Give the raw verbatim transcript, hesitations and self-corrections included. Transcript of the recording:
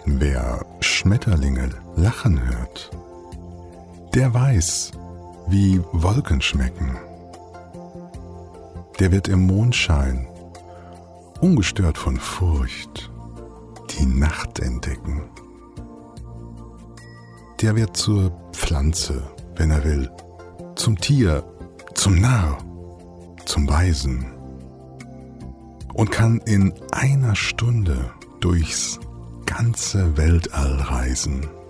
Wer Schmetterlinge lachen hört, der weiß, wie Wolken schmecken. Der wird im Mondschein, ungestört von Furcht, die Nacht entdecken. Der wird zur Pflanze, wenn er will, zum Tier, zum Narr, zum Weisen und kann in einer Stunde durchs ganze Weltall reisen.